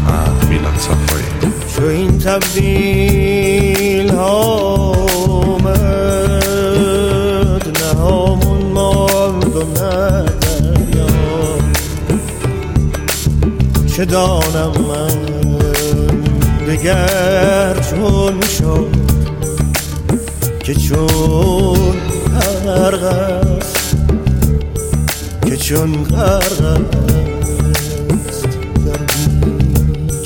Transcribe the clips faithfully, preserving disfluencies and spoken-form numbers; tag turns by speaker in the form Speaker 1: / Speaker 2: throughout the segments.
Speaker 1: میلاد صفایی.
Speaker 2: چو این تبدیل آمد نه همون ماند و نه دریا، چه دانم من دگر چون شد که چون غرق است، که چون غرق است در بیچون.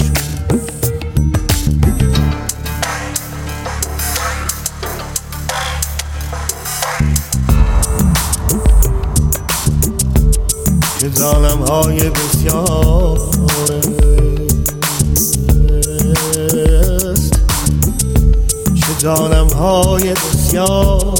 Speaker 2: چه ظالم های بسیار است، چه ظالم های بسیار،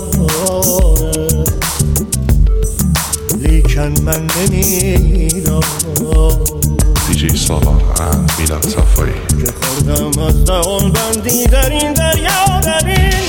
Speaker 2: لیکن من نمیدانم
Speaker 1: دیجی سالار میلاد صفایی
Speaker 2: که خوردم از دهان بندی در این دریا، در این